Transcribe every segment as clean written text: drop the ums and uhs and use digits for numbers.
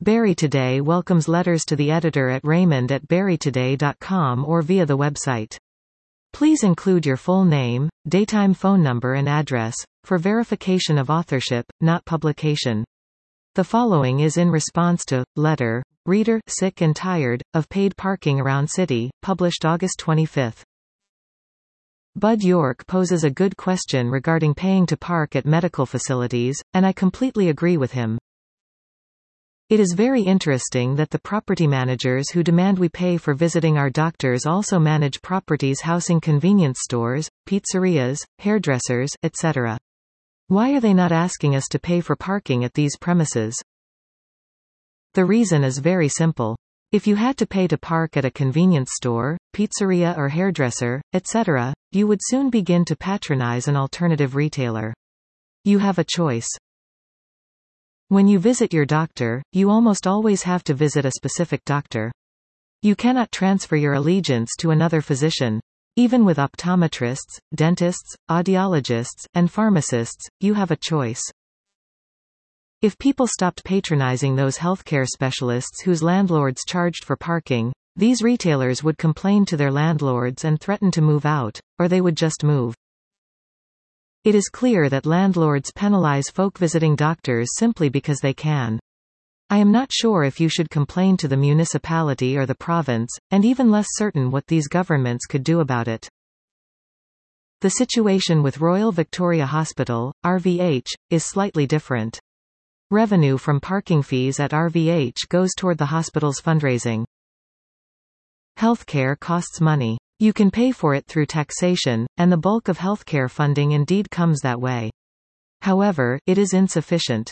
Barrie Today welcomes letters to the editor at raymond@barrietoday.com or via the website. Please include your full name, daytime phone number and address, for verification of authorship, not publication. The following is in response to letter, reader, sick and tired, of paid parking around city, published August 25. Bud York poses a good question regarding paying to park at medical facilities, and I completely agree with him. It is very interesting that the property managers who demand we pay for visiting our doctors also manage properties housing convenience stores, pizzerias, hairdressers, etc. Why are they not asking us to pay for parking at these premises? The reason is very simple. If you had to pay to park at a convenience store, pizzeria or hairdresser, etc., you would soon begin to patronize an alternative retailer. You have a choice. When you visit your doctor, you almost always have to visit a specific doctor. You cannot transfer your allegiance to another physician. Even with optometrists, dentists, audiologists, and pharmacists, you have a choice. If people stopped patronizing those healthcare specialists whose landlords charged for parking, these retailers would complain to their landlords and threaten to move out, or they would just move. It is clear that landlords penalize folk visiting doctors simply because they can. I am not sure if you should complain to the municipality or the province, and even less certain what these governments could do about it. The situation with Royal Victoria Hospital, RVH, is slightly different. Revenue from parking fees at RVH goes toward the hospital's fundraising. Healthcare costs money. You can pay for it through taxation, and the bulk of healthcare funding indeed comes that way. However, it is insufficient.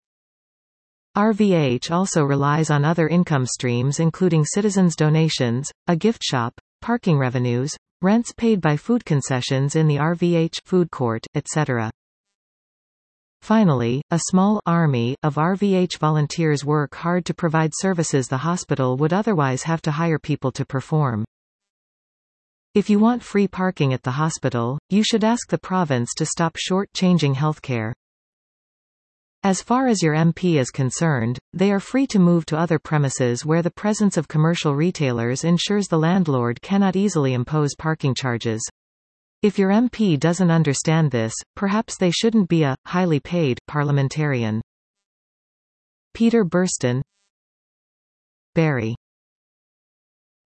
RVH also relies on other income streams including citizens' donations, a gift shop, parking revenues, rents paid by food concessions in the RVH food court, etc. Finally, a small army of RVH volunteers work hard to provide services the hospital would otherwise have to hire people to perform. If you want free parking at the hospital, you should ask the province to stop short-changing healthcare. As far as your MP is concerned, they are free to move to other premises where the presence of commercial retailers ensures the landlord cannot easily impose parking charges. If your MP doesn't understand this, perhaps they shouldn't be a highly paid parliamentarian. Peter Burston, Barrie.